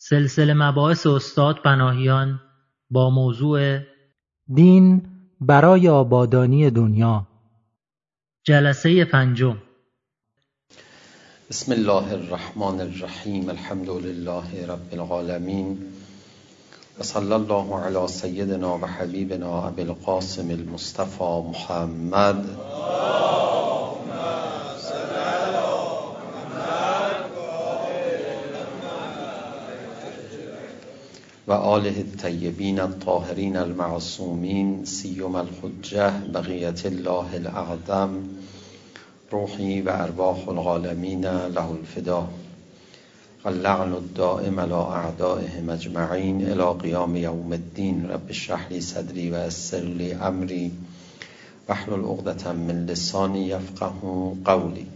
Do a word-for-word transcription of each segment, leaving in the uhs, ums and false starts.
سلسله مباحث استاد پناهیان با موضوع دین برای آبادانی دنیا، جلسه پنجم. بسم الله الرحمن الرحیم. الحمد لله رب العالمین و صلی الله علی سیدنا و حبیبنا ابی القاسم المصطفى محمد و آله الطیبین الطاهرین المعصومین سیما الحجة بقیة الله الاعظم روحی و ارواح العالمین له الفدا اللعن الدائم علی اعدائهم اجمعین الی قیام یوم الدین. رب اشرح لی صدری و یسر لی امری واحلل عقدة من لسانی یفقهوا قولی.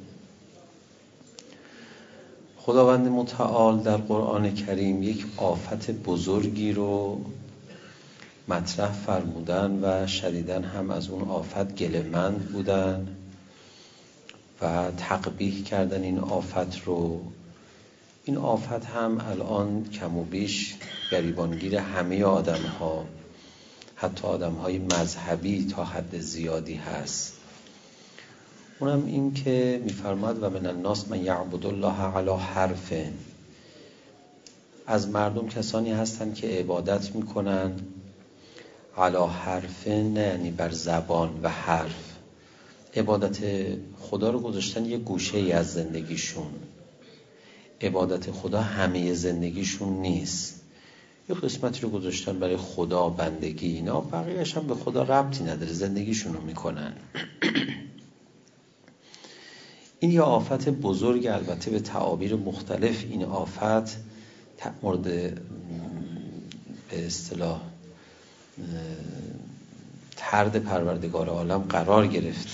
خداوند متعال در قرآن کریم یک آفت بزرگی رو مطرح فرمودن و شدیداً هم از اون آفت گله‌مند بودن و تقبیح کردن این آفت رو. این آفت هم الان کم و بیش گریبانگیر همه آدم ها، حتی آدم های مذهبی تا حد زیادی هست. اونم این که میفرماد و من الناس من یعبد الله علی حرف. از مردم کسانی هستن که عبادت میکنن علی حرف، نه یعنی بر زبان و حرف. عبادت خدا رو گذاشتن یه گوشه ای از زندگیشون. عبادت خدا همه زندگیشون نیست. یه قسمتی رو گذاشتن برای خدا بندگی، اینا بقیه‌اش هم به خدا ربطی نداره، زندگیشون رو میکنن. این یه آفت بزرگ، البته به تعابیر مختلف این آفت مورد به اصطلاح طرد پروردگار عالم قرار گرفته،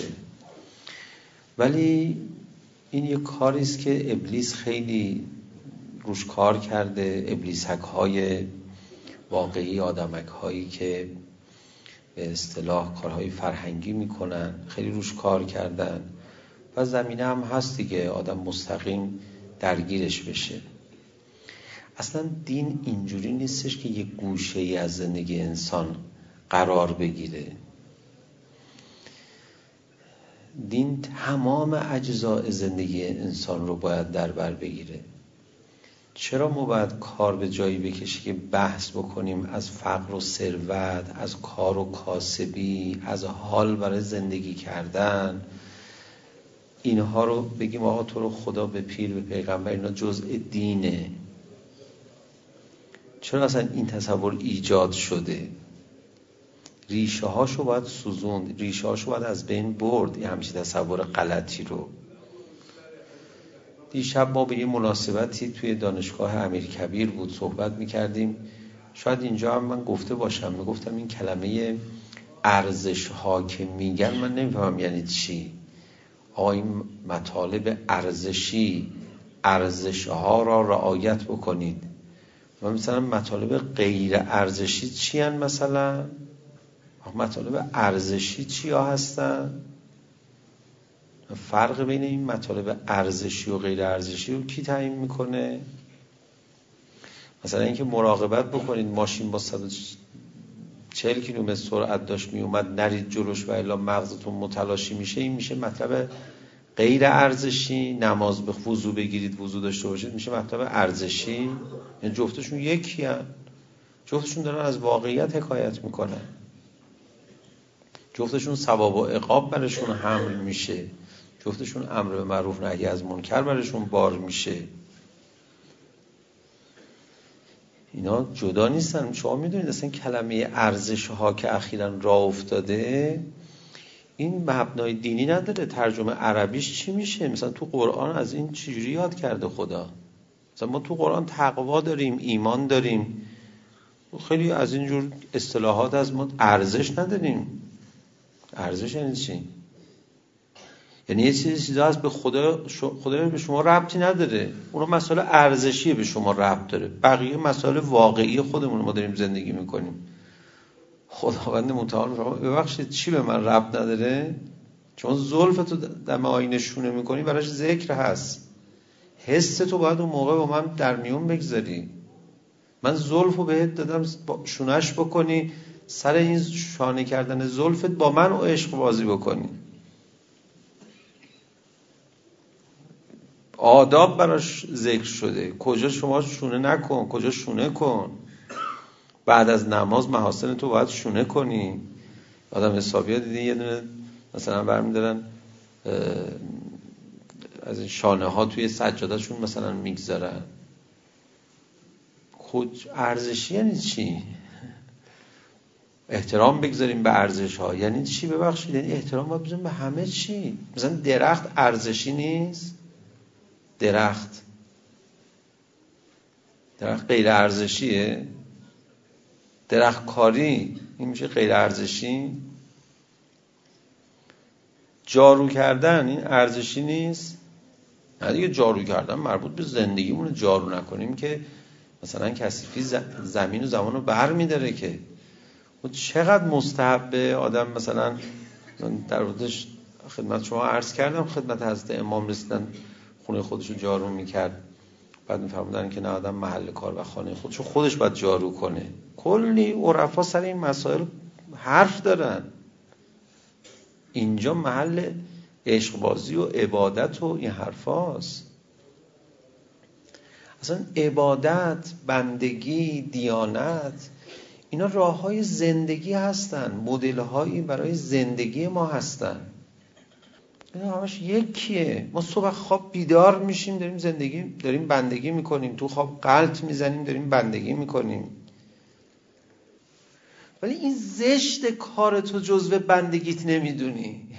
ولی این یه کاری است که ابلیس خیلی روش کار کرده. ابلیسک های واقعی، آدمک هایی که به اصطلاح کارهای فرهنگی میکنن، خیلی روش کار کردن و زمینه هم هست دیگه آدم مستقیم درگیرش بشه. اصلا دین اینجوری نیستش که یک گوشه ای از زندگی انسان قرار بگیره. دین تمام اجزاء زندگی انسان رو باید در بر بگیره. چرا ما باید کار به جایی بکشه که بحث بکنیم از فقر و ثروت، از کار و کاسبی، از حال برای زندگی کردن، اینها رو بگیم آقا تو رو خدا به پیر به پیغمبر اینا جزء دینه؟ چرا اصلا این تصور ایجاد شده؟ ریشه هاشو باید سوزوند، ریشه هاشو باید از بین برد. این همچین تصور غلطی رو. دیشب ما به یه مناسبتی توی دانشگاه امیرکبیر بود صحبت میکردیم. شاید اینجا هم من گفته باشم، میگفتم این کلمه ارزش ها که میگن من نمیفهمم یعنی چی. آقا این مطالب ارزشی، ارزش ها را رعایت بکنید. و مثلا مطالب غیر ارزشی چی هن؟ مثلا مطالب ارزشی چی ها هستن؟ فرق بین این مطالب ارزشی و غیر ارزشی رو کی تعیین میکنه؟ مثلا اینکه مراقبت بکنید ماشین با صد و چهل کیلومتر سرعت داشت میومد نرید جلوش و الا مغزتون متلاشی میشه، این میشه مطلب غیر ارزشی. نماز به وضو بگیرید، وضو داشته باشید، میشه مطلب ارزشی. یعنی جفتشون یکی هن. جفتشون دارن از واقعیت حکایت میکنن. جفتشون ثواب و عقاب برشون حمل میشه. جفتشون امر به معروف نهی از منکر برشون بار میشه. اینا جدا نیستن. شما میدونید اصلا کلمه ارزش ها که اخیراً راه افتاده این مبنای دینی نداره. ترجمه عربیش چی میشه؟ مثلا تو قرآن از این چجوری یاد کرده خدا؟ مثلا ما تو قرآن تقوا داریم، ایمان داریم، خیلی از اینجور اصطلاحات از ما ارزش نداریم. ارزش یعنی چی؟ یعنی یه چیزی چیزا هست به خدا، خدا به شما ربطی نداره. اون مسئله ارزشی به شما ربط داره. بقیه مسائل واقعی خودمون ما داریم زندگی میکنیم. خداوند متعال ببخشید چی به من ربط نداره؟ چون زلفتو دم آینه شونه میکنی براش ذکر هست. حس تو باید اون موقع با من در میون بگذاری. من زلفو بهت دادم شونش بکنی، سر این شانه کردن زلفت با من و عشق بازی بکنی. آداب براش ذکر شده، کجا شما شونه نکن، کجا شونه کن. بعد از نماز محاسن تو باید شونه کنی. آدم حسابی ها دیدی یه دونه مثلا برمیدارن از این شانه ها توی سجادهشون مثلا میگذارن. خود ارزشی یعنی چی؟ احترام بگذاریم به ارزش ها یعنی چی؟ ببخشید یعنی احترام باید بگذاریم به همه چی. مثلا درخت ارزشی نیست؟ درخت درخت غیر ارزشیه؟ درخت کاری این میشه غیر ارزشی؟ جارو کردن این ارزشی نیست؟ نه دیگه، جارو کردن مربوط به زندگیمونه. جارو نکنیم که مثلا کثیفی زمین و زمان رو بر میداره که. و چقدر مستحبه آدم مثلا در واقعش خدمت شما عرض کردم، خدمت حضرت امام رسیدن خونه خودشو جارو میکرد، بعد میفرمودن که نه آدم محل کار و خانه خودشو خودش باید جارو کنه. کلی عرفا سر این مسائل حرف دارن. اینجا محل عشق بازی و عبادت و این حرفاست. اصلا عبادت، بندگی، دیانت اینا راه های زندگی هستن، مدل هایی برای زندگی ما هستن. اینا همش یکیه. ما صبح خواب بیدار میشیم داریم زندگی داریم بندگی میکنیم، تو خواب غلط میزنیم داریم بندگی میکنیم. ولی این زشت کارتو جزو بندگیت نمیدونی،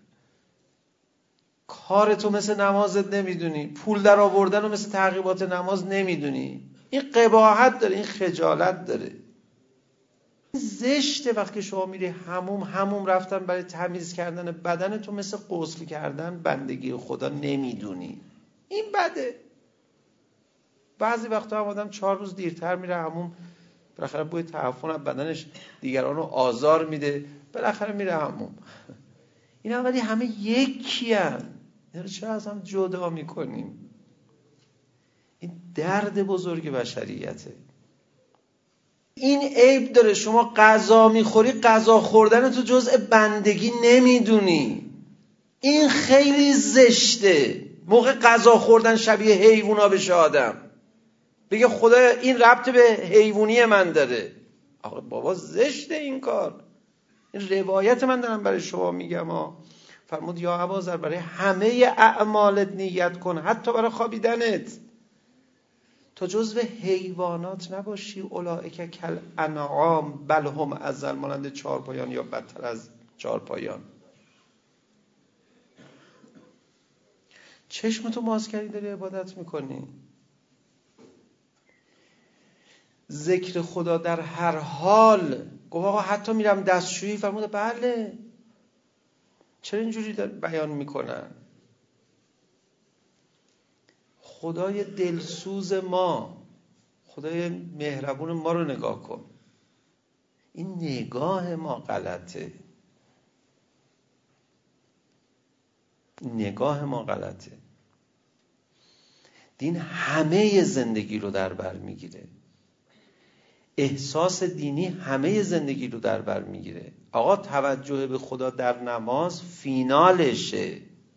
کارتو مثل نمازت نمیدونی، پول در آوردن رو مثل تعقیبات نماز نمیدونی. این قباحت داره، این خجالت داره. این زشته وقتی شما میری حموم حموم رفتن برای تمیز کردن بدن تو مثل غسل کردن بندگی خدا نمیدونی. این بده. بعضی وقتا هم آدم چهار روز دیرتر میره حموم، بالاخره بوی تعفن از بدنش دیگران رو آزار میده، بالاخره میره حموم. اینا ولی همه یکی هن. اینا چرا از هم جدا میکنیم؟ این درد بزرگ بشریته. این عیب داره، شما غذا میخوری غذا خوردن تو جزء بندگی نمیدونی. این خیلی زشته. موقع غذا خوردن شبیه حیوونا بشه آدم، بگه خدا این ربط به حیوانی من داره. آقا بابا زشته این کار. این روایت من دارم برای شما میگم ها. فرمود یا اباذر برای همه اعمالت نیت کن، حتی برای خوابیدنت، تا جزو حیوانات نباشی. اولئک کل انعام بل هم اضل، مانند چهارپایان یا بدتر از چهارپایان. چشمتو باز کردی داری عبادت میکنی، ذکر خدا در هر حال. گفت آقا حتی میرم دستشویی، فرموده بله. چرا اینجوری بیان میکنن؟ خدای دلسوز ما، خدای مهربون ما رو نگاه کن. این نگاه ما غلطه، نگاه ما غلطه. دین همه زندگی رو در بر میگیره. احساس دینی همه زندگی رو در بر میگیره. آقا توجه به خدا در نماز فینالشه.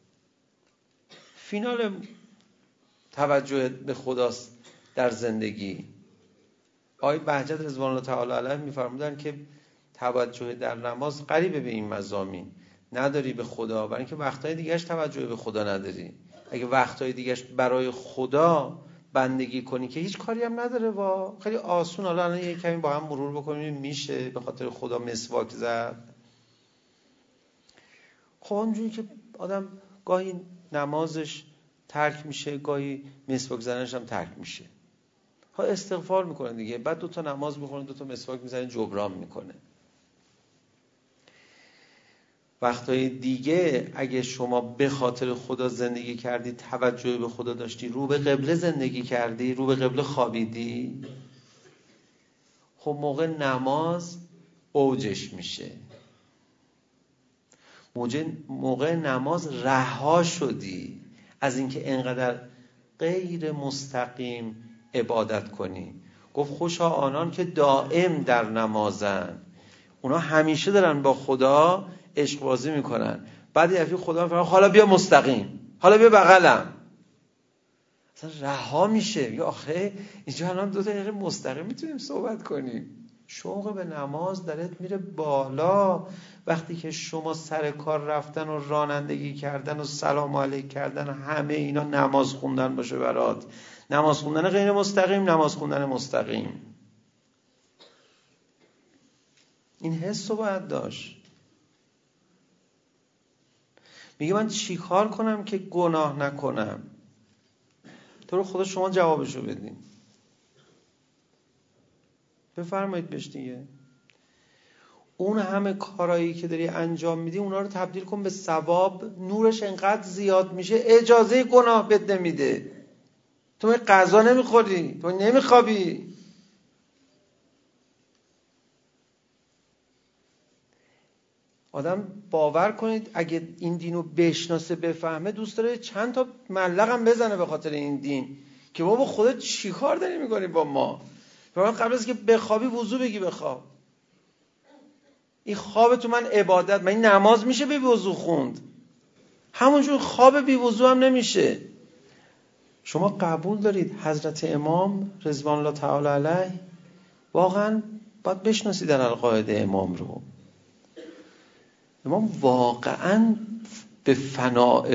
فینال توجه به خداست در زندگی. آقای بهجت رضوان الله تعالی علیه میفرمودن که توجه در نماز قریبه به این مضامین. نداری به خدا، برای اینکه وقتهای دیگهش توجه به خدا نداری. اگه وقتهای دیگهش برای خدا بندگی کنی که هیچ کاری هم نداره، وا خیلی آسون. حالا الان یه کمی با هم مرور بکنیم میشه به خاطر خدا مسواک زد. خب اونجوری که آدم گاهی نمازش ترک میشه، گاهی مسواک زدنش هم ترک میشه، ها استغفار میکنه دیگه، بعد دو تا نماز میخونه، دو تا مسواک میزنه، جبران میکنه. وقتهای دیگه اگه شما به خاطر خدا زندگی کردی، توجه به خدا داشتی، رو به قبله زندگی کردی، رو به قبله خوابیدی، خب موقع نماز اوجش میشه. موقع نماز رها شدی از اینکه انقدر غیر مستقیم عبادت کنی. گفت خوشا آنان که دائم در نمازن، اونا همیشه دارن با خدا عشق بازی میکنن. بعد یه دفعه خدا میفرماید حالا بیا مستقیم، حالا بیا بغلم، اصلا رها میشه. یا آخه اینجا الان دو دقیقه مستقیم میتونیم صحبت کنیم. شوق به نماز درت میره بالا وقتی که شما سر کار رفتن و رانندگی کردن و سلام علیک کردن همه اینا نماز خوندن باشه برات. نماز خوندن غیر مستقیم، نماز خوندن مستقیم. این حس رو باید داشت. میگه من چی کار کنم که گناه نکنم؟ تو رو خدا شما جوابشو بدین. بفرمایید بهش دیگه. اون همه کارایی که داری انجام میدی اونا رو تبدیل کن به ثواب. نورش انقدر زیاد میشه اجازه گناه بد نمیده. تو غذا نمیخوری، تو نمیخوابی. آدم باور کنید اگه این دینو بشناسه بفهمه دوست داره چند تا ملق هم بزنه به خاطر این دین که بابا خودت چی کار داری میکنی با ما؟ قبل از که بخوابی وضو بگی بخواب. این خواب تو من عبادت، من این نماز میشه بی وضو خوند؟ همونجور خواب بی وضو هم نمیشه. شما قبول دارید حضرت امام رضوان الله تعالی علیه واقعا باید بشناسید در القاعده امام رو. امام واقعا به فناء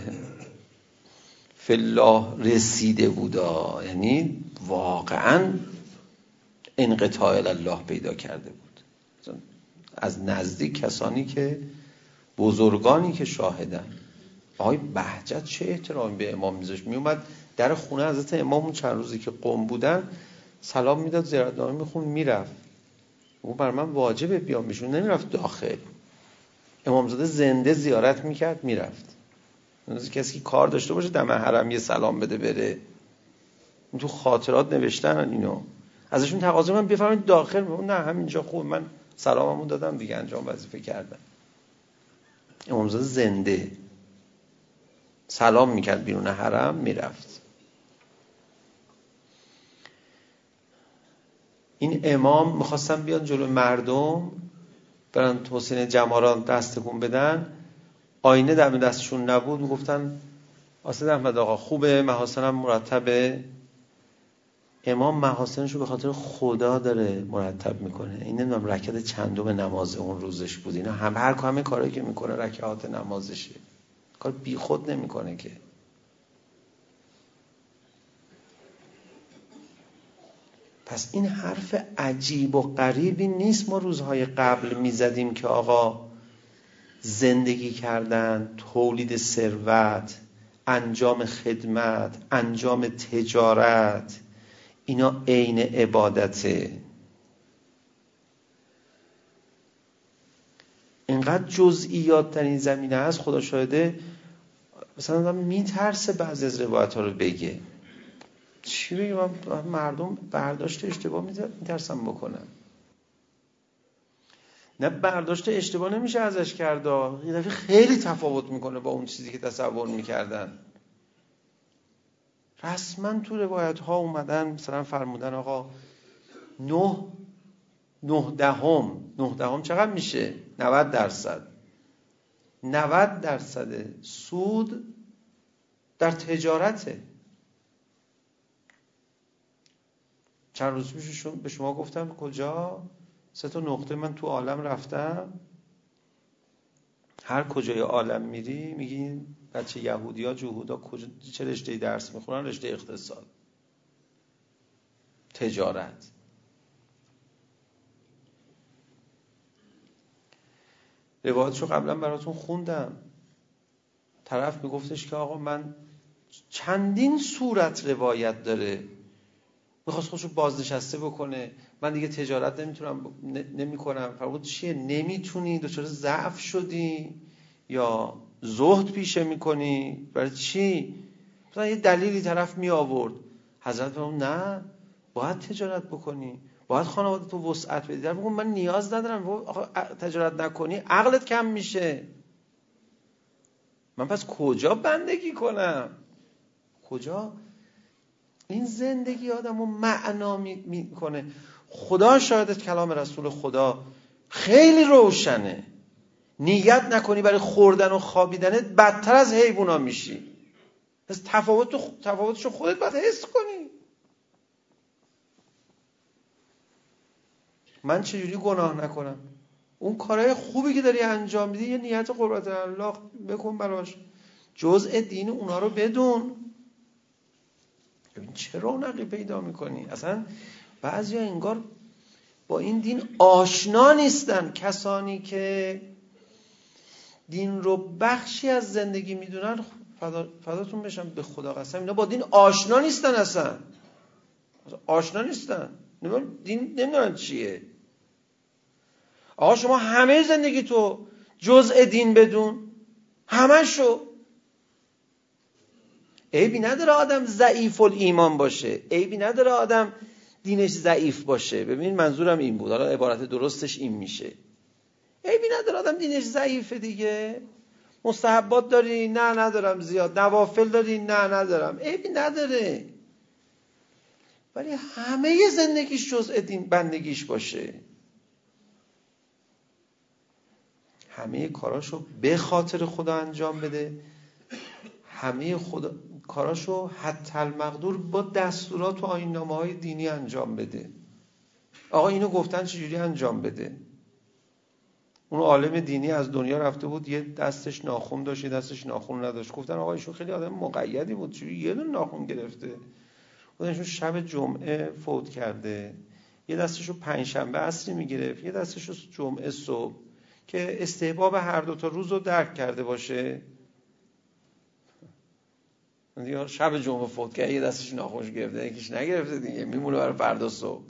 فی الله رسیده بودا، یعنی واقعا انقطاع الله پیدا کرده بود. از نزدیک کسانی که بزرگانی که شاهدن، آقای بهجت چه احترامی به امام میذاشت. میومد در خونه حضرت امام چند روزی که قم بودن سلام میداد، زیارتنامه میخون میرفت. اون بر من واجبه بیام، میشون نمیرفت داخل. امامزاده زنده زیارت میکرد میرفت. کسی که کار داشته باشه دم حرم یه سلام بده بره. این تو خاطرات نوشتن اینو. ازشون تقاضا من بفرمایید داخل. نه همینجا خوب، من سلاممو دادم دیگه، انجام وظیفه کردم. امامزاده زنده سلام میکرد بیرون حرم میرفت. این امام میخواستن بیان جلو مردم برن حسین جماران دست تکون بدن، آینه در دستشون نبود. میگفتن آسد احمد آقا خوبه، محاسنم مرتبه. امام محاسنشو به خاطر خدا داره مرتب میکنه. این نمیدونم رکعت چندم نماز اون روزش بود. اینا هم هر همه کاری که میکنه رکعات نمازشه، کار بی خود نمیکنه که. پس این حرف عجیب و غریبی نیست ما روزهای قبل میزدیم که آقا زندگی کردن، تولید ثروت، انجام خدمت، انجام تجارت، اینا عین عبادته. اینقدر جزئیات در این زمینه هست، خدا شاهده مثلا آدم میترسه بعضی از روایت ها رو بگه. چی بگم؟ مردم برداشت اشتباه میترسم بکنن. نه برداشت اشتباه نمیشه ازش کرد، یه دفعه خیلی تفاوت میکنه با اون چیزی که تصور میکردن. رسما تو روایت ها اومدن مثلا فرمودن آقا نه نه دهم نه دهم چقدر میشه؟ نود درصد نود درصد سود در تجارته. چند روز پیش به شما گفتم کجا سه تا نقطه من تو عالم رفتم. هر کجای عالم میری میگی بچه یهودی ها جهودا کجا چه رشته درس میخونن؟ رشته اقتصاد، تجارت. روایتشو قبلا براتون خوندم. طرف میگفتش که آقا من چندین صورت روایت داره، میخواست خودشو بازنشسته بکنه، من دیگه تجارت نمیتونم نمی کنم. فرمود چیه؟ نمیتونی؟ دچار ضعف شدی یا زهد پیشه میکنی؟ برای چی؟ مثلا یه دلیلی طرف می آورد. حضرت فرمود نه، باید تجارت بکنی، باید خانواده تو وسعت بدی. در بگم من نیاز ندارم. آخه تجارت نکنی عقلت کم میشه. من پس کجا بندگی کنم؟ کجا؟ این زندگی آدمو معنا میکنه. خدا شاهد، کلام رسول خدا خیلی روشنه. نیت نکنی برای خوردن و خوابیدنت بدتر از حیوونا میشی. پس تفاوت تفاوتشو خودت باید حس کنی. من چجوری گناه نکنم؟ اون کارهای خوبی که داری انجام میدی یه نیت قربت الله بکن براش، جزء دین اونا رو بدون. ببین چه رونقی پیدا میکنی. اصلا بعضیا انگار با این دین آشنا نیستن. کسانی که دین رو بخشی از زندگی میدونن، فدا، فداتون بشم به خدا قسم، اینا با دین آشنا نیستن. اصلا آشنا نیستن، دین نمیدونن چیه. آقا شما همه زندگی تو جزء دین بدون، همه شو. عیبی نداره آدم ضعیف الایمان باشه، عیبی نداره آدم دینش ضعیف باشه. ببین منظورم این بود، حالا عبارت درستش این میشه، عیبی نداره آدم دینش ضعیفه دیگه. مستحبات داری؟ نه ندارم زیاد. نوافل داری؟ نه ندارم. عیبی نداره، ولی همه زندگیش جزء دین بندگیش باشه، همه کاراشو به خاطر خدا انجام بده، همه خدا کاراشو حتی المقدور با دستورات و آیین‌نامه‌های دینی انجام بده. آقا اینو گفتن چجوری انجام بده؟ اون عالم دینی از دنیا رفته بود، یه دستش ناخن داشت یه دستش ناخن نداشت. گفتن آقا ایشون خیلی آدم مقیدی بود، چجوری یه دونه ناخن گرفته؟ گفتن ایشون شب جمعه فوت کرده، یه دستشو پنجشنبه عصری میگرفت، یه دستشو جمعه صبح، که استحباب هر دو تا روز رو درک کرده باشه. دیگه شب جمعه فوت کرده، یه دستش ناخوش گرفته، یکیش نگرفته دیگه، میمونه برای فردا صبح.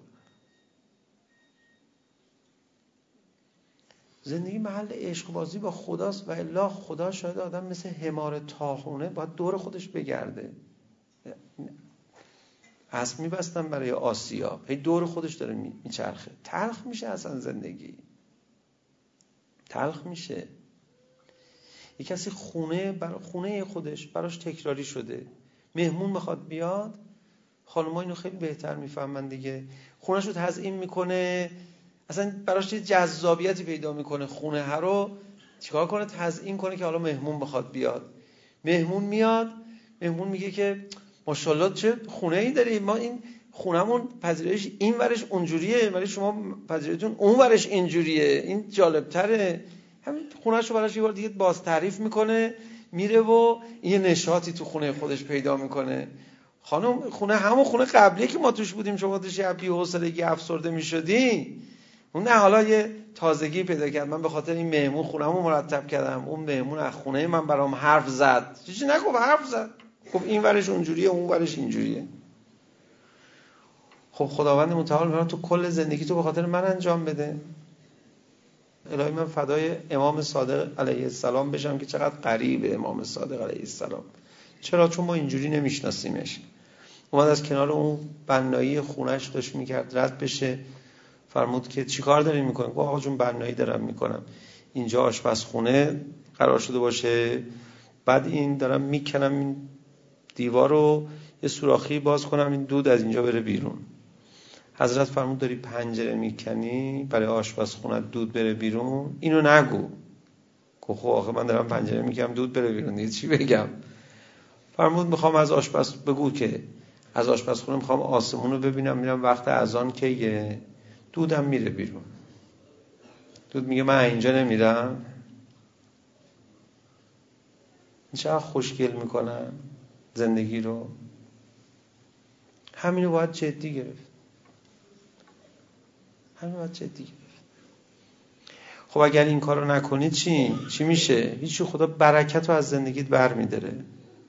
زندگی محل عشق بازی با خداست و الا خدا شاید آدم مثل حمار تاخونه باید دور خودش بگرده. اسب میبستن برای آسیا، هی دور خودش داره میچرخه. تلخ میشه اصلا زندگی، تلخ میشه. یک کسی خونه برای خونه خودش براش تکراری شده، مهمون میخواد بیاد، خانم‌ها اینو خیلی بهتر میفهمن دیگه، خونه‌شو تزیین میکنه، اصلا براش یه جذابیتی پیدا میکنه. خونه ها رو چیکار کنه؟ تزیین کنه که حالا مهمون بخواد بیاد. مهمون میاد، مهمون میگه که ماشاءالله چه خونه ای داری، ما این خونمون پذیرایش این ورش اونجوریه ولی شما پذیرایتون اون ورش اینجوریه، این جالبتره. همین خونه‌شو براش یه بار دیگه باز تعریف میکنه، میره و یه نشاطی تو خونه خودش پیدا میکنه. خانم خونه همون خونه قبلی که ما توش بودیم، شما توش یه بی‌حوصلگی افسرده میشدی، اون نه حالا یه تازگی پیدا کرد. من به خاطر این مهمون خونه‌مو مرتب کردم، اون مهمون از خونه من برام حرف زد. چیزی نگفت، حرف زد، گفت این ورش اونجوریه اون ورش اینجوریه. خب خداوند متعال میگه تو کل زندگی تو به خاطر من انجام بده. الهی من فدای امام صادق علیه السلام بشم که چقدر قریب امام صادق علیه السلام. چرا؟ چون ما اینجوری نمیشناسیمش. اومد از کنار اون بنایی خونش داشت میکرد رد بشه، فرمود که چی کار دارین میکنین؟ گفت آقا جون بنایی دارم میکنم، اینجا آشپزخونه قرار شده باشه، بعد این دارم میکنم این دیوار رو یه سوراخی باز کنم این دود از اینجا بره بیرون. حضرت فرمود داری پنجره میکنی برای آشپزخونه دود بره بیرون؟ اینو نگو. گفت خب آخه من دارم پنجره میکنم دود بره بیرون دیگه چی بگم؟ فرمود میخوام از آشپز بگو که از آشپزخونه میخوام آسمون رو ببینم، میرم وقت اذان که دودم میره بیرون. دود میگه من اینجا نمیرم. چقدر خوشگل میکنن زندگی رو. همینو باید جدی گرفت، همین باید جدی گرفت. خب اگر این کارو نکنی چی؟ چی میشه؟ هیچی. خدا برکت رو از زندگیت بر میداره.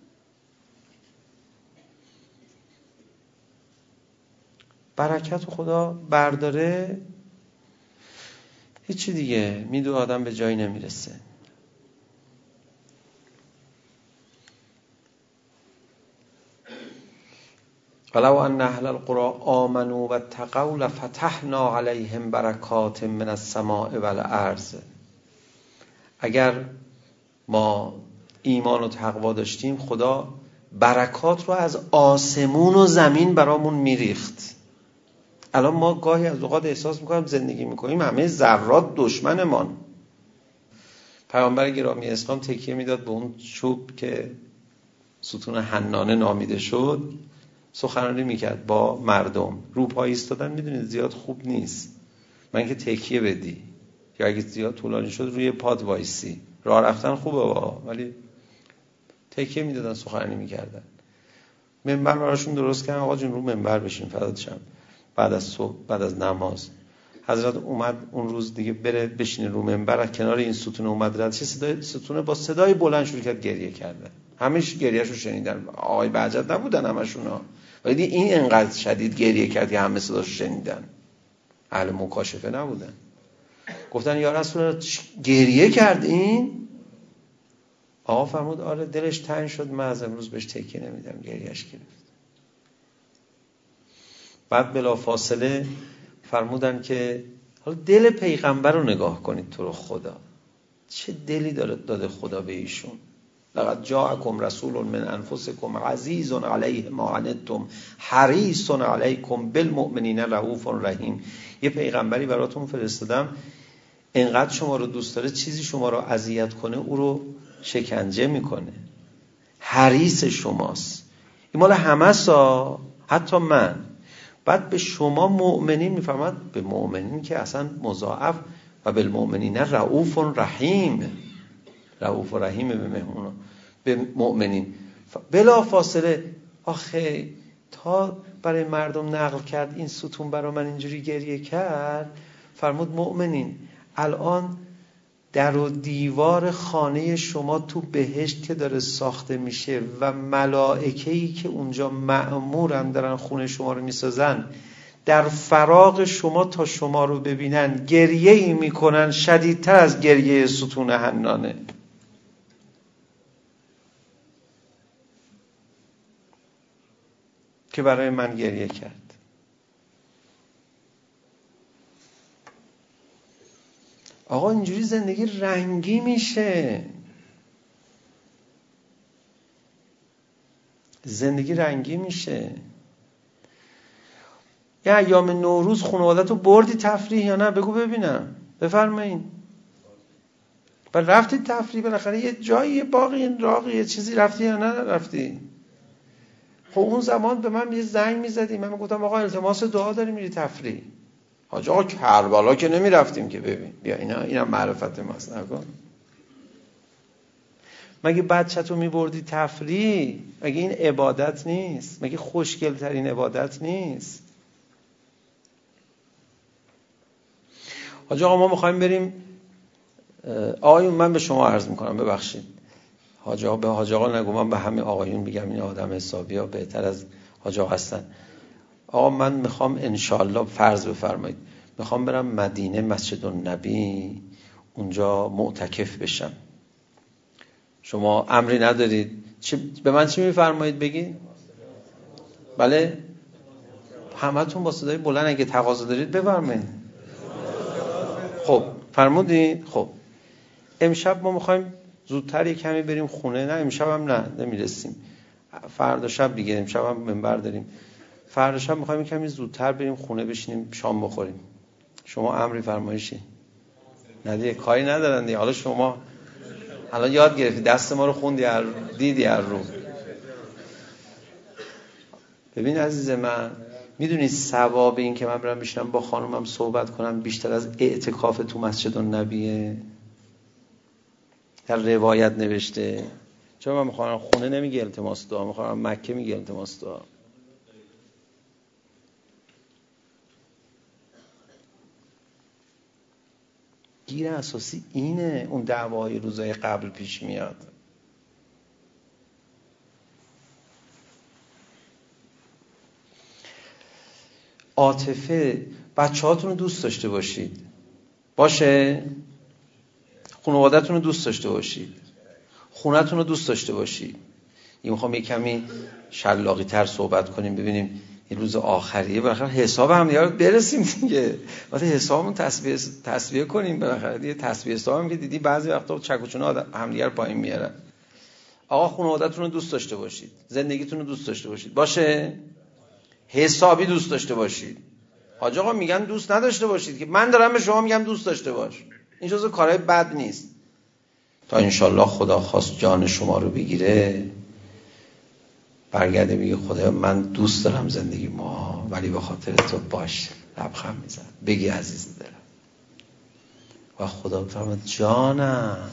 برکت رو خدا برداره، هیچی دیگه میدو آدم به جایی نمیرسه. ولو ان اهل القرى آمنوا واتقوا لفتحنا علیهم برکات من السماء والارض. اگر ما ایمان و تقوا داشتیم، خدا برکات رو از آسمون و زمین برامون میریخت. الان ما گاهی از اوقات احساس میکنیم زندگی میکنیم همه ذرات دشمنمان. پیامبر گرامی اسلام تکیه میداد به اون چوب که ستون حنانه نامیده شد، سخنرانی میکرد با مردم. رو پای ایستادن میدونید زیاد خوب نیست، من که تکیه بدی یا اگه زیاد طولانی شد روی پاد وایسی. راه رفتن خوبه با، ولی تکیه میدادن سخنرانی میکردن. منبر براشون درست کردن، آقا جون رو منبر بشین فدات شم. بعد از صبح بعد از نماز حضرت اومد اون روز دیگه بره بشینه رو منبر، کنار این ستون اومد رد چه صدای ستون با صدای بلند شروع کرد گریه کردن. همش گریهشو شنیدن، آقای بهجت نبودن همشونا، ولی این انقدر شدید گریه کرد که همه صداشو شنیدن. اهل مکاشفه نبودن. گفتن یا رسول الله گریه کرد این؟ آقا فرمود آره دلش تنگ شد، من از امروز بهش تکیه نمیدم، گریهش گرفت. بعد بلا فاصله فرمودن که حالا دل پیغمبر رو نگاه کنید، تو رو خدا چه دلی داده خدا به ایشون. لقد جاءکم رسول من انفسکم عزیز علیه ما عنتم حریص علیکم بالمؤمنین رؤوف رحیم. یه پیغمبری براتون فرستادم انقدر شما رو دوست داره، چیزی شما رو اذیت کنه او رو شکنجه میکنه، حریص شماست. این مال همه سا، حتی من. بعد به شما مؤمنین میفرماد، به مؤمنین که اصلا مضاعف، و بالمؤمنین رؤوف رحیم. رؤوف رحیم به مؤمنین، به مؤمنین. بلا فاصله آخه تا برای مردم نقل کرد این ستون برای من اینجوری گریه کرد. فرمود مؤمنین الان در و دیوار خانه شما تو بهشت که داره ساخته میشه و ملائکه‌ای که اونجا مأمورن دارن خونه شما رو میسازن، در فراغ شما تا شما رو ببینن گریه‌ای میکنن شدیدتر از گریه ستون حنانه. که برای من گریه کرد. آقا اینجوری زندگی رنگی میشه. زندگی رنگی میشه. یه ایام نوروز خانواده‌تو بردی تفریح یا نه؟ بگو ببینم، بفرمایین. و رفتی تفریح بالاخره یه جایی، یه باقی، یه راقی، یه چیزی رفتی یا نه رفتی؟ خب اون زمان به من یه زنگ میزدی، من میگفتم آقا التماس دعا داری میری تفریح. حاج آقا کربلا که نمی رفتیم که، ببین بیا اینا اینا معرفت ماست نکن. مگه بچه‌تو میبردی تفریح؟ مگه این عبادت نیست؟ مگه خوشگل ترین عبادت نیست؟ حاج آقا ما میخوایم بریم. آقایون من به شما عرض میکنم ببخشید، حاج آقا به حاج آقا نگو، من به همه آقایون میگم این آدم حسابی ها بهتر از حاج آقا هستن. آقا من میخوام انشالله فرض بفرمایید میخوام برم مدینه مسجد النبی اونجا معتکف بشم. شما امری ندارید؟ چی به من چی میفرمایید بگید؟ بله همتون با صدای بلند اگه تقاضا دارید بفرمایید. خب فرمودید. خب امشب ما میخوایم زودتر یک کمی بریم خونه. نه امشب هم نه نمیرسیم، فردا شب دیگه. امشب هم منبر داریم، فردا شب میخوایم کمی زودتر بریم خونه بشینیم شام بخوریم. شما امری فرمایشی؟ نه دیگه کاری ندارن دیگه. حالا شما الان یاد گرفتی، دست ما رو خوندی، هر دیدی هر رو. ببین عزیز من، میدونی ثواب این که من برم بشینم با خانومم صحبت کنم بیشتر از اعتکاف تو مسجد النبیه؟ در روایت نوشته. چون من میخوام خونه نمیگه التماس دعا، میخوام مکه میگه التماس دعا. گیر اساسی اینه. اون دعواهای روزای قبل پیش میاد. عاطفه. بچه هاتون رو دوست داشته باشید، باشه؟ خانواده‌تون رو دوست داشته باشید، خونه‌تون رو دوست داشته باشید. این میخوام یک کمی شلاقی تر صحبت کنیم، ببینیم این روز آخریه، بالاخره حساب هم دیگه برسیم دیگه. وقتی حسابمون تسویه تسویه کنیم، بالاخره دیگه تسویه حساب هم که دیدی بعضی وقتا چک و چونه هم دیگه پایین میارن. آقا خانواده‌تون رو دوست داشته باشید، زندگیتون رو دوست داشته باشید، باشه؟ حسابی دوست داشته باشید. حاج آقا میگن دوست نداشته باشید، که من دارم به شما میگم دوست داشته باش. این جزو کارهای بد نیست. تا انشالله خدا خواست جان شما رو بگیره، برگرده بگه خدا من دوست دارم زندگی ما، ولی به خاطر تو باش. لبخند میزن بگی عزیز دلم. و خدا فرمود جانم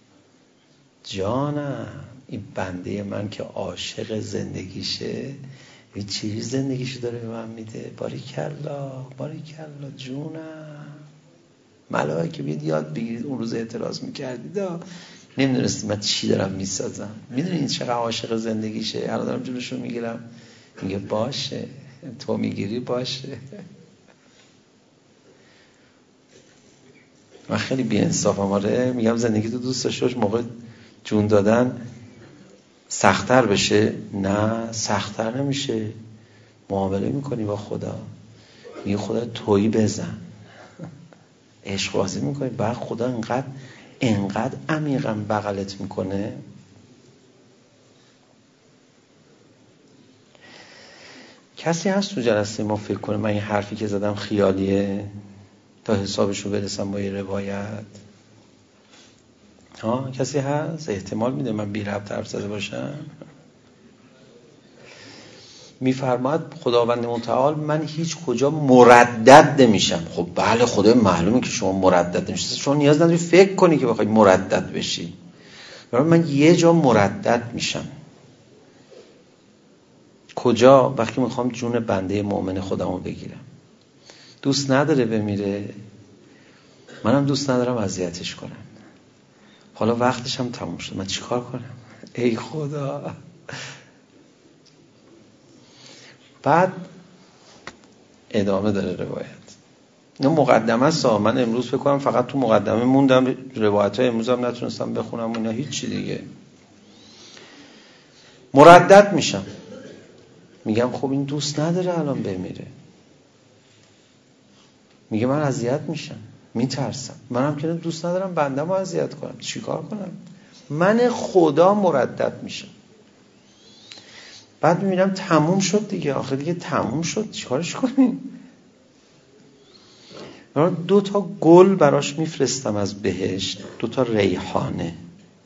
جانم، این بنده من که عاشق زندگیشه، این چیزی زندگیشو داره به من میده. باریکلا باریکلا جونم. ملائکه بیاد یاد بگیرید. اون روز اعتراض میکردید نمیدونستید من چی دارم میسازم. میدونید چقدر عاشق زندگیشه. الان دارم جونشو میگیرم، میگه باشه تو میگیری باشه. من خیلی بی انصافم. آره میگم زندگی تو دوست داشته باش، موقع جون دادن سخت‌تر بشه. نه سخت‌تر نمیشه. معامله میکنی با خدا، میگه خدا تویی بزن، عشق بازی میکنی، بعد خدا انقدر انقدر عمیقا بغلت میکنه. کسی هست تو جلسه ما فکر کنه من این حرفی که زدم خیالیه تا حسابشو برسم با یه روایت؟ ها کسی هست؟ احتمال میده من بی ربط حرف زده باشم. میفرماید خداوند متعال من هیچ کجا مردد نمیشم. خب بله خدا معلومه که شما مردد نمیشید، شما نیاز نداری فکر کنی که بخوای مردد بشی. من یه جا مردد میشم. کجا؟ وقتی میخوام جون بنده مؤمن خودمو بگیرم. دوست نداره بمیره، منم دوست ندارم اذیتش کنم. حالا وقتش هم تموم شد، من چیکار کنم؟ ای خدا. بعد ادامه داره روایت. این مقدمه است. من امروز فکر کنم فقط تو مقدمه موندم، روایت های امروز هم نتونستم بخونم و اینا هیچی دیگه. مردد میشم، میگم خب این دوست نداره الان بمیره، میگه من اذیت میشم، میترسم، منم که دوست ندارم بندم رو اذیت کنم، چیکار کنم؟ من خدا مردد میشم. بعد میبینم تموم شد دیگه، آخه دیگه تموم شد، چیکارش کنیم؟ دو تا گل براش میفرستم از بهشت، دو تا ریحانه.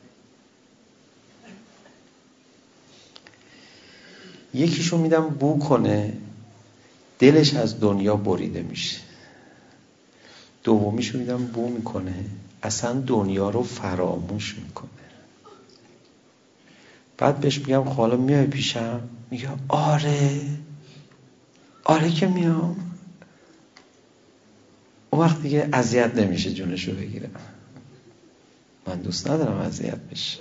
یکیشو میدم بو کنه، دلش از دنیا بریده میشه. دومیشو میدم بو میکنه، اصلا دنیا رو فراموش میکنه. بعد بهش میگم حالا میای پیشم؟ میگه آره آره که میام. اون وقت دیگه اذیت نمیشه جونشو بگیرم. من دوست ندارم اذیت بشه.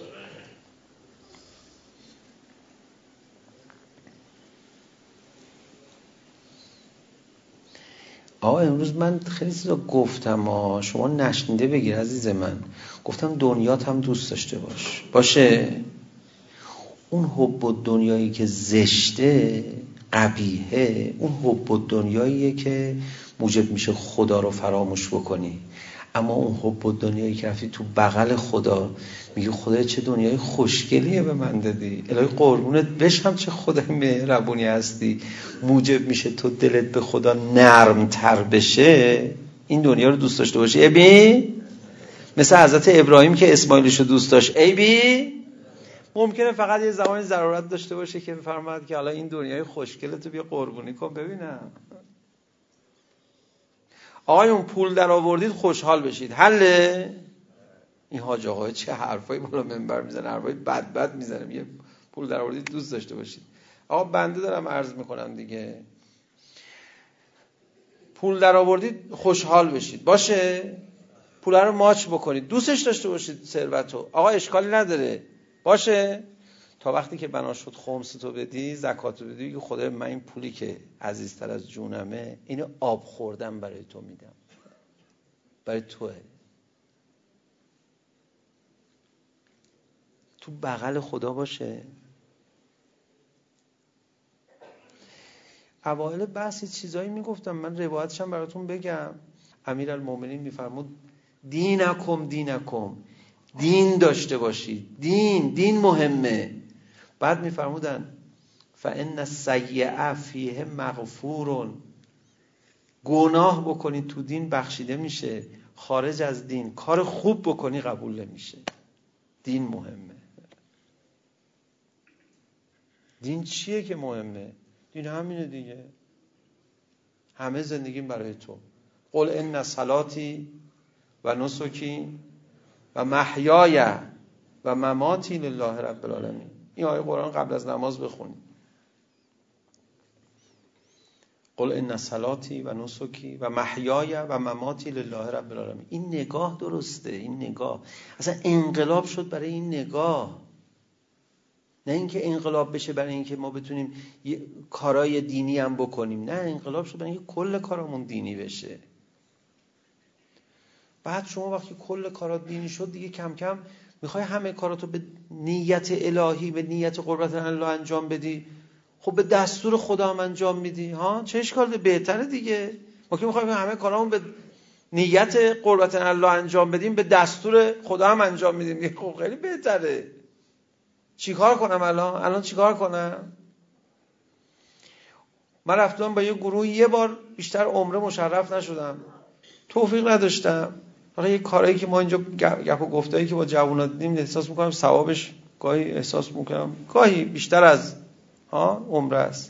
آقا امروز من خیلی چیزا گفتم آه. شما نشنیده بگیر عزیز من. گفتم دنیات هم دوست داشته باش، باشه؟ اون حب و دنیایی که زشته قبیحه، اون حب و دنیاییه که موجب میشه خدا رو فراموش بکنی. اما اون حب و دنیایی که رفتی تو بغل خدا، میگه خدای چه دنیای خوشگلیه به من دادی، الهی قربونت بشم چه خدای مهربونی هستی، موجب میشه تو دلت به خدا نرم تر بشه، این دنیا رو دوست داشته باشی. ابی مثل حضرت ابراهیم که اسماعیلشو دوست داشت. ابی ممکنه فقط یه زمانی ضرورت داشته باشه که بفرماد که حالا این دنیای خوشگله تو بیا قربونی کن ببینم. آقایون پول در آوردید خوشحال بشید، حله؟ این حاج آقای چه حرفایی بالا منبر میزنه، حرفای بد بد میزنه، میگه پول در آوردید دوست داشته باشید. آقا بنده دارم عرض میکنم دیگه، پول در آوردید خوشحال بشید، باشه؟ پول رو ماچ بکنید، دوستش داشته باشید ثروتو، آقا اشکالی نداره، باشه؟ تا وقتی که بنا شد خمستو بدی، زکاتو بدی، که خدای من این پولی که عزیزتر از جونمه، اینو آب خوردم برای تو میدم، برای توه. تو بغل خدا باشه. اوایل بحثی چیزایی میگفتم، من روایتش هم براتون بگم. امیرالمومنین میفرمود دینکم دینکم، دین داشته باشید. دین دین مهمه. بعد میفرمودن فان السیئه فیه مغفور، گناه بکنی تو دین بخشیده میشه، خارج از دین کار خوب بکنی قبول نمیشه. دین مهمه. دین چیه که مهمه؟ دین همینه دیگه. همه زندگیم برای تو. قل ان صلاتی و نسکی و محیای و مماتی لله رب العالمین. این آیه قرآن قبل از نماز بخونید. قل ان صلاتی و نسکی و محیای و مماتی لله رب العالمین. این نگاه درسته. این نگاه اصلا انقلاب شد برای این نگاه، نه اینکه انقلاب بشه برای اینکه ما بتونیم کارهای دینی هم بکنیم. نه، انقلاب شد برای اینکه کل کارامون دینی بشه. بعد شما وقتی کل کارات دینی شد دیگه کم کم میخوای همه کاراتو به نیت الهی، به نیت قربت الله انجام بدی. خب به دستور خدا هم انجام میدی ها، چه اشکال؟ بهتره دیگه. ما که میخوایم همه کارامون به نیت قربت الله انجام بدیم، به دستور خدا هم انجام میدیم. خب خیلی بهتره. چیکار کنم الان؟ الان چیکار کنم؟ من رفتم با یه گروه یه بار بیشتر عمره مشرف نشدم، توفیق نداشتم. حالا یه کارهایی که ما اینجا گپ و گفتایی که با جوونا دیدیم احساس میکنم ثوابش گاهی احساس میکنم گاهی بیشتر از ها عمره است.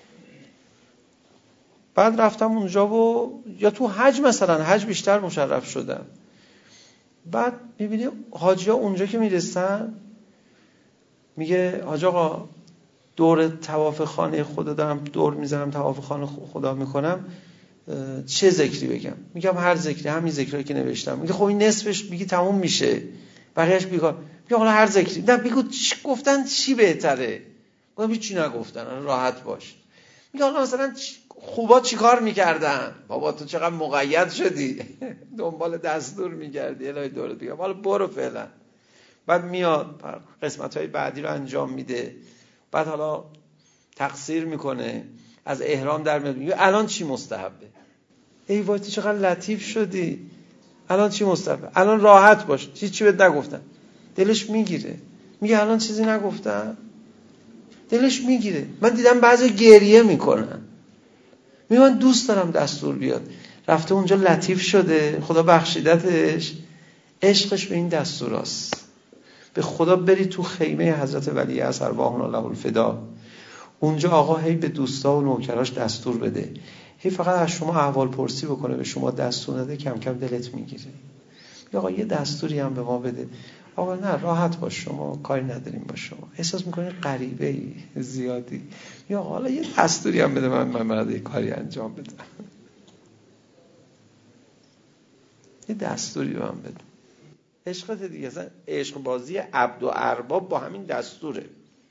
بعد رفتم اونجا و یا تو حج مثلا حج بیشتر مشرف شدم. بعد میبینی حاجی ها اونجا که میرسن میگه حاج آقا دور طواف خانه خدا دارم دور میزنم، طواف خانه خدا میکنم، چه ذکری بگم؟ میگم هر ذکری، همین ذکری که نوشتم. میگه خب این نصفش میگی تموم میشه، بقیه‌اش بیکار. میگه حالا هر ذکری. نه بگو چی گفتن چی بهتره؟ گفتم هیچ نگفتن، راحت باش. میگه حالا مثلا خوبا چیکار میکردن؟ بابا تو چقدر مقید شدی دنبال دستور میگردی. الهی دورت بگم حالا برو فعلا. بعد میاد قسمت‌های بعدی رو انجام میده. بعد حالا تقصیر میکنه، از احرام در میاد میگه الان چی مستحبه؟ ای وای تو چقدر لطیف شدی. الان چی مستحبه؟ الان راحت باش، چی چی بهت نگفتن. دلش میگیره. میگه الان چیزی نگفتم. دلش میگیره. من دیدم بعضی گریه میکنن. میگه من دوست دارم دستور بیاد. رفته اونجا لطیف شده، خدا بخشیدتش، عشقش به این دستوراست. به خدا بری تو خیمه حضرت ولی اثر ارواحنا له الفدا، اونجا آقا هی به دوستا و نوکراش دستور بده، هی فقط از شما احوال پرسی بکنه، به شما دستور نده، کم کم دلت میگیره. یا آقا یه دستوری هم به ما بده. آقا نه راحت باش، شما کاری نداریم با شما. احساس میکنی غریبه ای زیادی. یا حالا یه دستوری هم بده، من من برات یه کاری انجام بدم. یه دستوری به من بده. عشقت دیگه. اصلا عشق بازی عبد و ارباب با همین دستوره.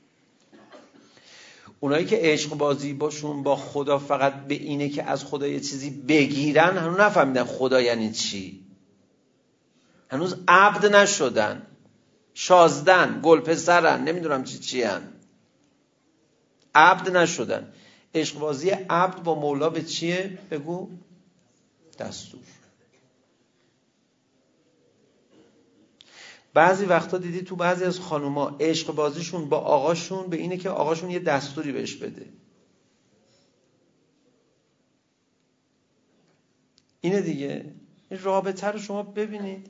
اونایی که عشق بازی باشون با خدا فقط به اینه که از خدا یه چیزی بگیرن، هنوز نفهمیدن خدا یعنی چی. هنوز عبد نشدن، شازدن، گلپسرن، نمیدونم چی چی هن. عبد نشدن. عشق بازی عبد با مولا به چیه؟ بگو دستور. بعضی وقتا دیدی تو بعضی از خانوما عشق بازیشون با آقاشون به اینه که آقاشون یه دستوری بهش بده. اینه دیگه. این رابطه رو شما ببینید.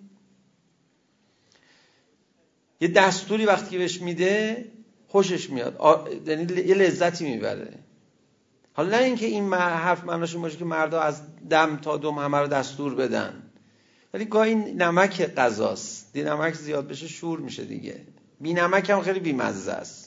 یه دستوری وقتی بهش میده خوشش میاد، یعنی یه لذتی میبره. حالا نه اینکه این حرف معناش این باشه که مردا از دم تا دم همه رو دستور بدن، ولی گاهی نمک غذاست. دی نمک زیاد بشه شور میشه دیگه. بی نمک هم خیلی بی‌مزه است.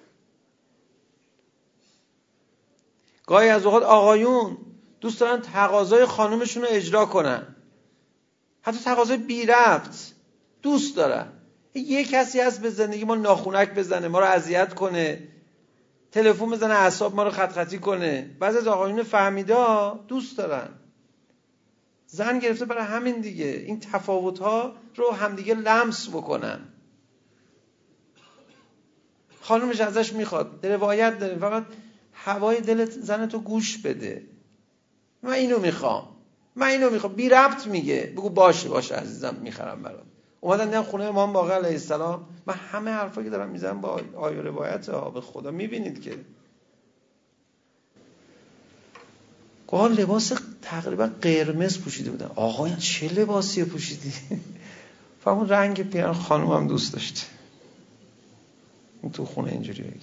گاهی از اوقات آقایون دوست دارن تقاضای خانومشون رو اجرا کنن، حتی تقاضای بی ربط دوست دارن. یه کسی هست به زندگی ما ناخونک بزنه، ما رو اذیت کنه، تلفن بزنه اعصاب ما رو خط خطی کنه. بعضی از آقایون فهمیده دوست دارن. زن گرفته برای همین دیگه، این تفاوت‌ها رو همدیگه لمس بکنن. خانومش ازش میخواد، روایت داره، فقط هوای دلت زنتو گوش بده. من اینو میخوام، من اینو میخوام، بی ربط میگه. بگو باشه باشه عزیزم میخرم برات. اومدن نه خونه امام باقر علیه السلام. من همه حرفا که دارم میزنم با آیه روایت ها، به خدا میبینید که گویا لباس تقریبا قرمز پوشیده بودن. آقا چه لباسی پوشیدی؟ فهمون رنگ پیرن خانوم هم دوست داشته اون تو خونه اینجوری بگه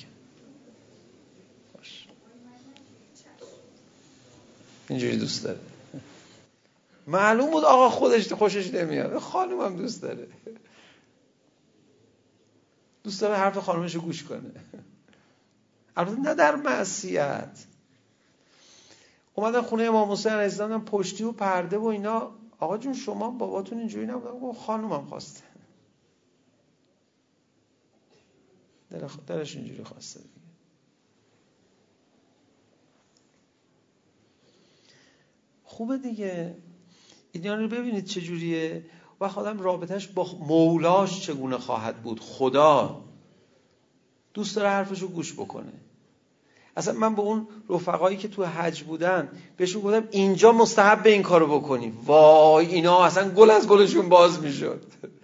اینجوری دوست داره. معلوم بود آقا خودش خوشش نمیاد، خانوم هم دوست داره، دوست داره حرف خانومشو گوش کنه. البته نه در معصیت. اومدن خونه امام حسین علیه السلام، پشتی و پرده و اینا. آقا جون شما باباتون اینجوری نبود؟ خانومم خواسته، دل دلش اینجوری خواسته دیگه. خوبه دیگه. اینا رو ببینید چجوریه و خودم رابطش با مولاش چگونه خواهد بود. خدا دوست داره حرفشو گوش بکنه. اصلا من به اون رفقایی که تو حج بودن بهشون گفتم اینجا مستحب به این کارو بکنی، وای اینا اصلا گل از گلشون باز میشد.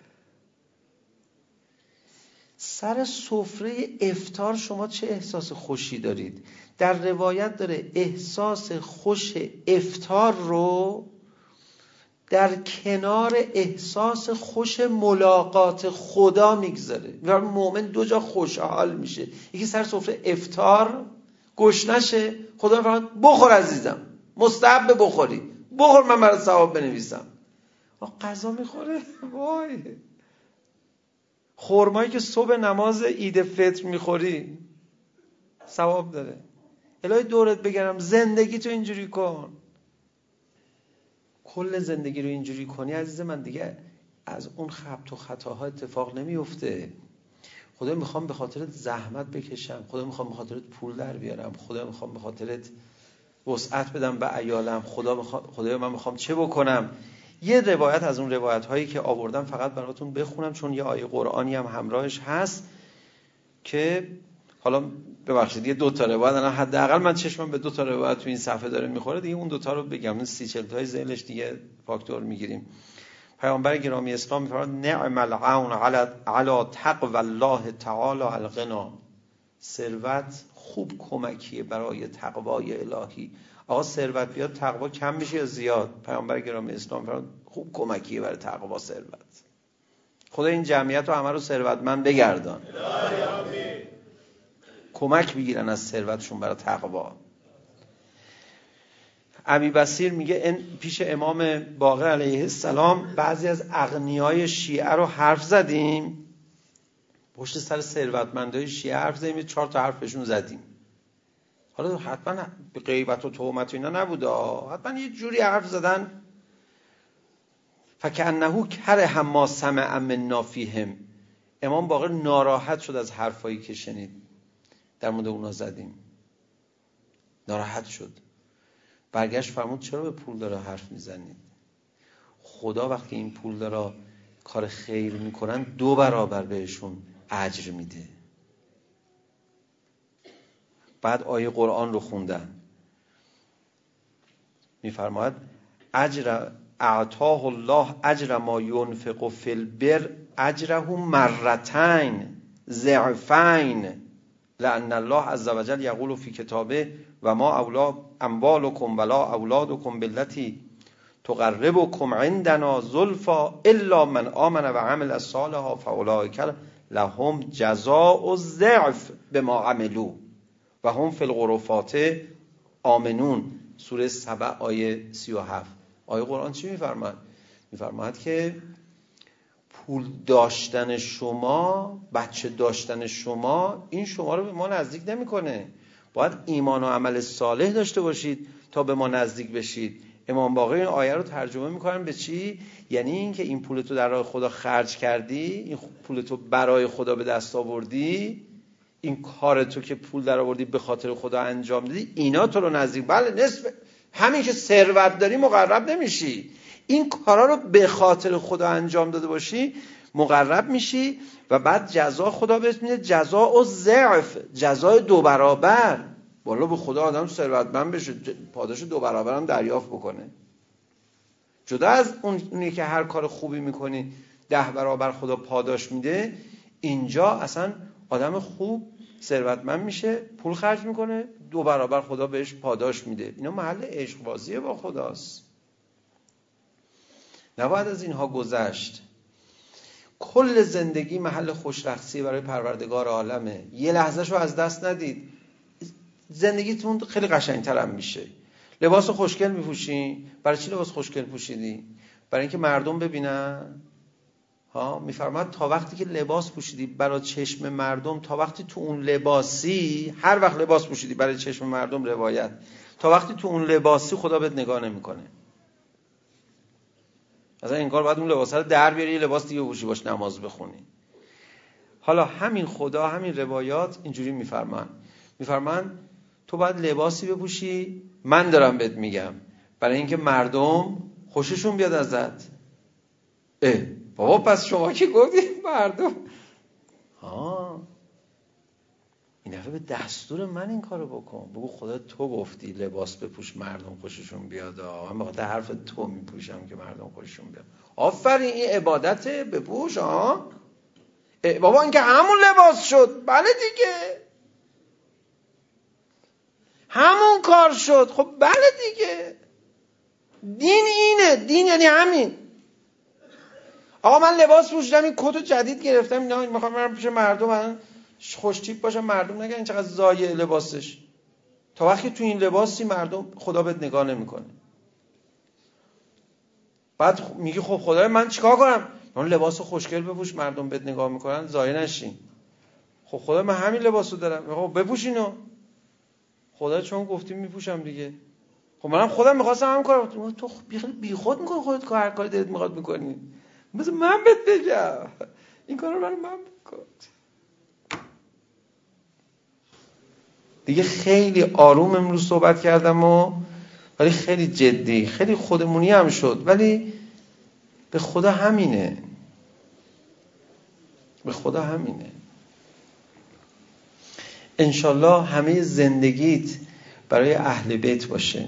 سر سفره افطار شما چه احساس خوشی دارید؟ در روایت داره احساس خوش افطار رو در کنار احساس خوش ملاقات خدا میگذاره. مؤمن دو جا خوشحال میشه، یکی سر سفره افطار گشنشه، خدا میفرماد بخور عزیزم، مستحب بخوری، بخور من برات ثواب بنویسم. غذا میخوره، وای خرمایی که صبح نماز عید فطر میخوری ثواب داره. الهی دورت بگرم زندگی تو اینجوری کن، کل زندگی رو اینجوری کنی عزیز من، دیگه از اون خبط و خطاها اتفاق نمیفته. خدا میخوام به خاطرت زحمت بکشم، خدا میخوام به خاطرت پول در بیارم، خدا میخوام به خاطرت وسعت بدم به عیالم، خدا میخوام خدایا من میخوام چه بکنم. یه روایت از اون روایت هایی که آوردم فقط براتون بخونم چون یه آیه قرآنی هم همراهش هست که حالا ببخشید یه دو تا روایت، الان حداقل من چشمم به دو تا روایت تو این صفحه داره میخوره دیگه، اون دو تا رو بگم، اون سی چهل تای ذیلش دیگه فاکتور میگیریم. پیامبر گرامی اسلام میفرماد نعم العون علی علی تقوی الله تعالی الغنا. ثروت خوب کمکیه برای تقوای الهی. آقا ثروت بیاد تقوا کم میشه یا زیاد؟ پیامبر گرامی اسلام میفرماد خوب کمکیه برای تقوا ثروت. خدا این جمعیت رو همه رو ثروتمند بگردان، کمک بگیرن از ثروتشون برای تقوا. ابی بصیر میگه این پیش امام باقر علیه السلام بعضی از اغنیای شیعه رو حرف زدیم، پشت سر ثروتمندای شیعه حرف زدیم، چهار تا حرفشون زدیم. حالا حتما به غیبت و تهمت و اینا نبوده، حتما یه جوری حرف زدن. فکأنه کره ما سمع منا فیهم. امام باقر ناراحت شد از حرفایی که شنید در مورد اونا زدیم، ناراحت شد. برگشت فرمود چرا به پول داره حرف میزنید؟ خدا وقتی این پول داره کار خیر میکنن دو برابر بهشون اجر میده. بعد آیه قرآن رو خوندن، میفرماید اجر اعطاه الله اجر ما ينفق فی البر اجره مرتين ضعفین لأن الله عز وجل یقول فی کتابه و ما اولا اموالکم ولا اولادکم بالتي تقربکم عندنا زلفا الا من آمن و عمل صالحا فاولئک لهم جزاء الضعف بما عملوا و هم فی الغرفات آمنون. سوره سبع آیه سی و هفت. آیه قرآن چی میفرماید؟ میفرماید که پول داشتن شما، بچه داشتن شما، این شما رو به ما نزدیک نمیکنه. باید ایمان و عمل صالح داشته باشید تا به ما نزدیک بشید. امام باقر این آیه رو ترجمه میکنن به چی؟ یعنی این که این پول تو در راه خدا خرج کردی، این پول تو برای خدا به دست آوردی، این کار تو که پول در آوردی به خاطر خدا انجام دادی، اینا تو رو نزدیک. بله نصف همین که ثروت داری مقرب نمیشی، این کارا رو به خاطر خدا انجام داده باشی مقرب میشی و بعد جزا خدا بهت میده، جزا و ضعف، جزای دو برابر. والا به خدا آدم ثروتمند بشه پاداش دو برابر هم دریافت بکنه. جدا از اونی که هر کار خوبی میکنی ده برابر خدا پاداش میده، اینجا اصلا آدم خوب ثروتمند میشه، پول خرج میکنه، دو برابر خدا بهش پاداش میده. اینا محل عشق بازیه با خداست. نباید از اینها گذشت. کل زندگی محل خوشرخصی برای پروردگار عالمه. یه لحظه شو از دست ندید. زندگیتون خیلی قشنگتر هم میشه. لباس خوشگل میپوشین. برای چی لباس خوشگل پوشیدی؟ برای اینکه مردم ببینن. ها، میفرماد تا وقتی که لباس پوشیدی برای چشم مردم، تا وقتی تو اون لباسی، هر وقت لباس پوشیدی برای چشم مردم، روایت، تا وقتی تو اون لباسی خدا بهت نگاه نمیکنه. مثلا انگار باید اون لباس رو در بیاری، لباس دیگه پوشی باش نماز بخونی. حالا همین خدا، همین روایات اینجوری میفرمان میفرمان تو باید لباسی بپوشی، من دارم بهت میگم، برای اینکه مردم خوششون بیاد ازت. اه بابا پس شما که گفتی مردم، ها این دفعه به دستور من این کارو بکن. بگو خدا تو گفتی لباس بپوش مردم خوششون بیاد، من به خاطر حرف تو میپوشم که مردم خوششون بیاد. آفرین، این عبادته، بپوش. ها بابا این که همون لباس شد. بله دیگه همون کار شد. خب بله دیگه، دین اینه، دین یعنی همین. آقا من لباس پوشیدم، این کت جدید گرفتم، اینا میخوام برم پیش مردم، من خوش تیپ باشم، مردم نگن این چقدر زایه لباسش. تا وقتی تو این لباسی مردم خدا بهت نگاه نمیکنه. بعد میگی خب خدای من چیکار کنم؟ اون لباس خوشگل بپوش، مردم بهت نگاه میکنن، زایه نشین. خب خدا من همین لباسو دارم، خب بپوشینو. خدا چون گفتی میپوشم دیگه. خب منم خودم میخواستم همین کارو. تو بی خود میکنی خودت، هر کاری دلت میخواد میکنی. مثلا من بهت بگم این کارو برای من بکن. دیگه خیلی آروم امروز صحبت کردم و ولی خیلی جدی، خیلی خودمونی هم شد، ولی به خدا همینه، به خدا همینه. انشالله همه زندگیت برای اهل بیت باشه،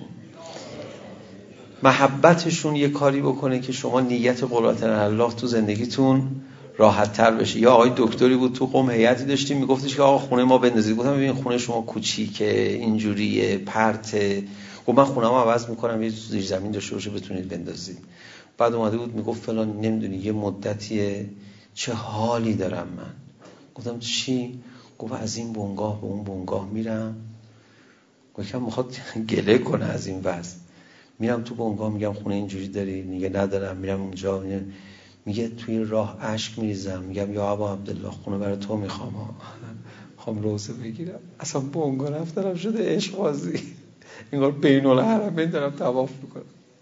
محبتشون یه کاری بکنه که شما نیت قربت الله تو زندگیتون راحت تر بشه. یا آقای دکتری بود تو قم، هیئتی داشتیم، میگفتش که آقا خونه ما بندازید. گفتم ببین خونه شما کوچیکه، اینجوریه، پرته. گفت من خونه‌مو عوض میکنم یه زیر زمین داشته باشه بتونید بندازید. بعد اومده بود میگفت فلان نمیدونی یه مدتیه چه حالی دارم من. گفتم چی؟ گفت از این بنگاه به اون بنگاه میرم. گفتم میخواد گله کنه از این وضع. میرم تو بنگاه میگم خونه اینجوری داری؟ میگه ندارم. میرم اونجا میگه توی راه اشک میریزم، میگم یا ابا عبدالله خونه برای تو میخوام، میخوام روزه بگیرم. اصلا بنگاه رفتم شده عشق بازی، انگار بین الحرمین دارم طواف میکنم.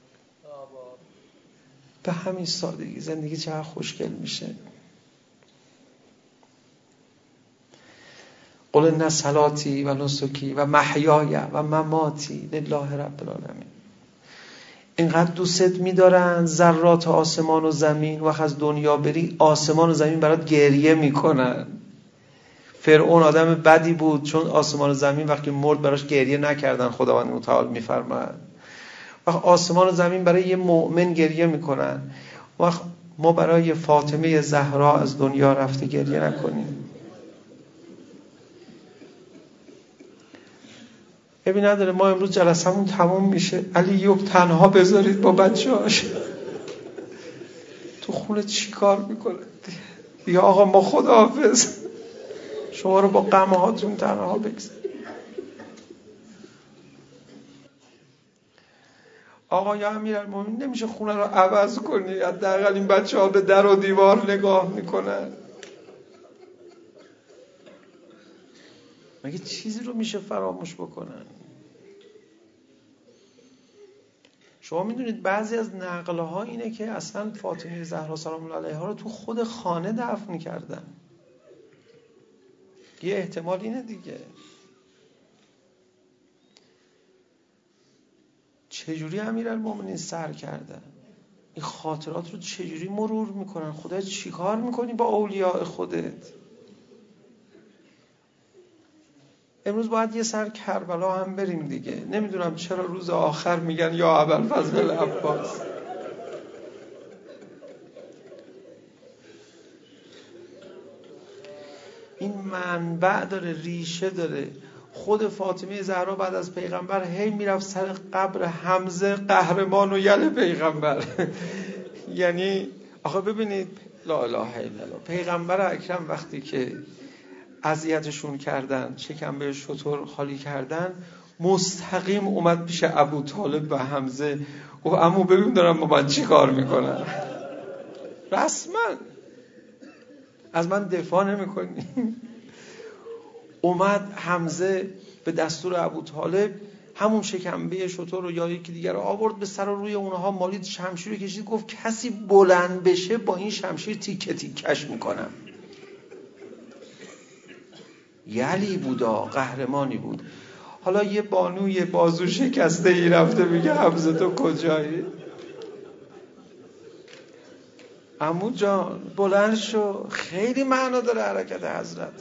به همین سادگی زندگی چقدر خوشگل میشه. قل ان صلاتی و نسکی و محیای و مماتی لله رب العالمین. اینقدر دوست می‌دارن ذرات آسمان و زمین، وقت از دنیا بری آسمان و زمین برات گریه میکنن. فرعون آدم بدی بود، چون آسمان و زمین وقتی مرد براش گریه نکردن. خداوند متعال میفرماید وقت آسمان و زمین برای یه مؤمن گریه میکنن، وقت ما برای فاطمه زهرا از دنیا رفته گریه نکنیم. ببین نداره، ما امروز جلسمون تموم میشه، علی یک تنها بذارید با بچه‌هاش تو خونه چی کار میکنه؟ یا آقا ما خداحافظ، شما رو با غم هاتون تنها بگذارید. آقا یا امیرالمومنین نمیشه خونه رو عوض کنی؟ حداقل این بچه‌ها به در و دیوار نگاه میکنن. مگه چیزی رو میشه فراموش بکنن؟ شما میدونید بعضی از نقل‌ها اینه که اصلا فاطمه زهرا سلام الله علیها رو تو خود خانه دفن کردن. یه احتمال اینه دیگه. چجوری امیرالمومنین سر کردن؟ این خاطرات رو چجوری مرور میکنن؟ خدا چی کار میکنی با اولیاء خودت؟ امروز باید یه سر کربلا هم بریم دیگه. نمیدونم چرا روز آخر میگن یا ابوالفضل العباس. این منبع داره، ریشه داره. خود فاطمه زهرا بعد از پیغمبر هی میرفت سر قبر حمزه قهرمان و یل پیغمبر. یعنی آخه ببینید لا اله الا الله، پیغمبر اکرم وقتی که اذیتشون کردن، شکمبه شتر خالی کردن، مستقیم اومد پیش ابو طالب و حمزه گفت عمو ببین دارم با من چی کار میکنن، رسما از من دفاع نمیکنی. اومد حمزه به دستور ابو طالب همون شکمبه شتر رو یا یکی دیگر رو آورد به سر و روی اونها مالید، شمشیر رو کشید، گفت کسی بلند بشه با این شمشیر تیکه تیکش میکنم. یلی بودا، قهرمانی بود. حالا یه بانوی بازو شکسته ای رفته میگه حمزه تو کجایی؟ عمو جان بلند شو. خیلی معنا داره حرکت حضرت.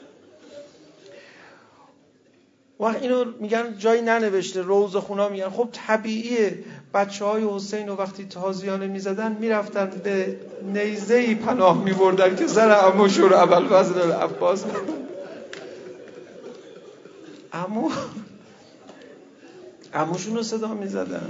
وقت اینو میگن جایی ننوشته، روضه خونا میگن خب طبیعیه. بچه های حسین رو وقتی تازیانه میزدن میرفتن به نیزه‌ای پناه میبردن که سر عموشون رو ابوالفضل العباس عمو عموشون رو صدا میزدن.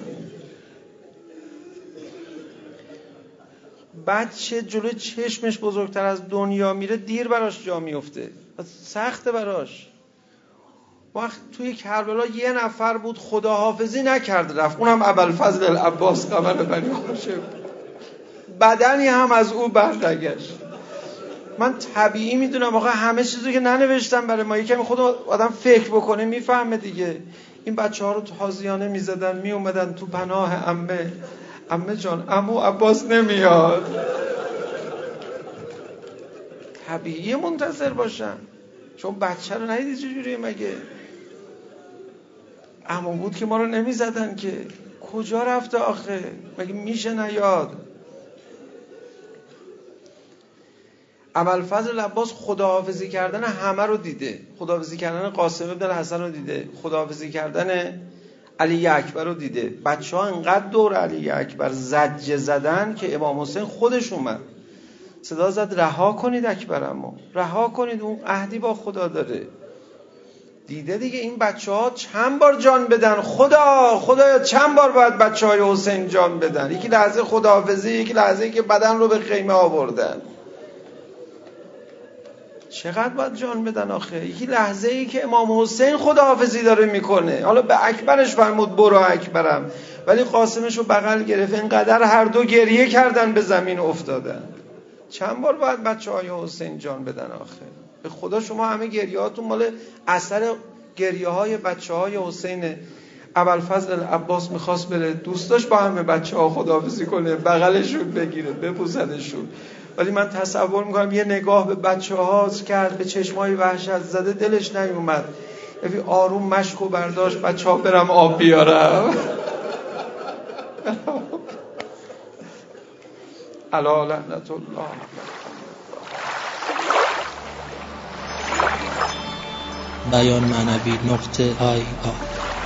بچه جلوی چشمش بزرگتر از دنیا میره دیر براش جا میفته، سخته براش. وقت توی کربلا یه نفر بود خداحافظی نکرد رفت، اونم ابوالفضل العباس قمر بنی هاشم، بدنی هم از او برنگشت. من طبیعی میدونم آقا همه چیزو که ننوشتم برای ما، یکمی خود آدم فکر بکنه میفهمه دیگه. این بچه ها رو تازیانه میزدن، میومدن تو پناه عمه. عمه جان عمو عباس نمیاد. طبیعی منتظر باشن، چون بچه رو ندیدی چجوریه مگه؟ عمو بود که ما رو نمیزدن که. کجا رفته آخه؟ مگه میشه نیاد؟ ابوالفضل العباس خداحافظی کردن همه رو دیده. خداحافظی کردن قاسم ابن الحسن رو دیده، خداحافظی کردن علی اکبر رو دیده. بچه ها انقدر دور علی اکبر زجه زدن که امام حسین خودش اومد صدا زد رها کنید اکبرمو، رها کنید، اون عهدی با خدا داره. دیده دیگه این بچه ها چند بار جان بدن. خدا خدایا چند بار باید بچه های حسین جان بدن؟ یکی لحظه خداحافظی، یکی لحظه که بدن رو به خیمه آوردن. چقدر باید جان بدن آخه؟ یکی لحظه ای که امام حسین خداحافظی داره میکنه. حالا به اکبرش فرمود برو اکبرم، ولی قاسمش رو بغل گرفت. اینقدر هر دو گریه کردن به زمین افتادن. چند بار باید بچه های حسین جان بدن آخه؟ به خدا شما همه گریه هاتون مال اثر گریه های بچه های حسین. ابوالفضل العباس میخواست بره، دوست داشت با همه بچه ها خداحافظی کنه، بغلشون بگیره ببوسدشون، ولی من تصور میکنم یه نگاه به بچه ها کرد، به چشمای وحشت زده دلش نیومد. یعنی آروم مشکو برداشت، بچه ها برم آب بیارم. الا لعنت الله. بیان معنوی نقطه آی آی